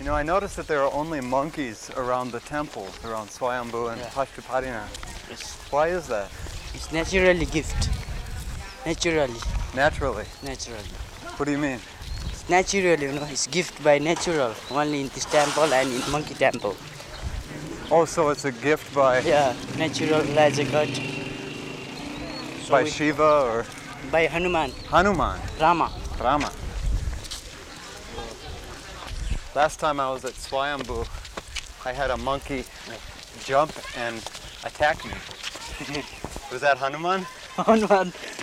You know, I noticed that there are only monkeys around the temples, around Swayambhu and Pashtuparina. Yes. Why is that? It's naturally gift. Naturally. Naturally. What do you mean? It's naturally, it's gift by natural. Only in this temple and in monkey temple. Oh, so it's a gift by Natural as a god. by Shiva or By Hanuman. Hanuman? Rama. Last time I was at Swayambhu, I had a monkey jump and attack me. Was that Hanuman? Hanuman.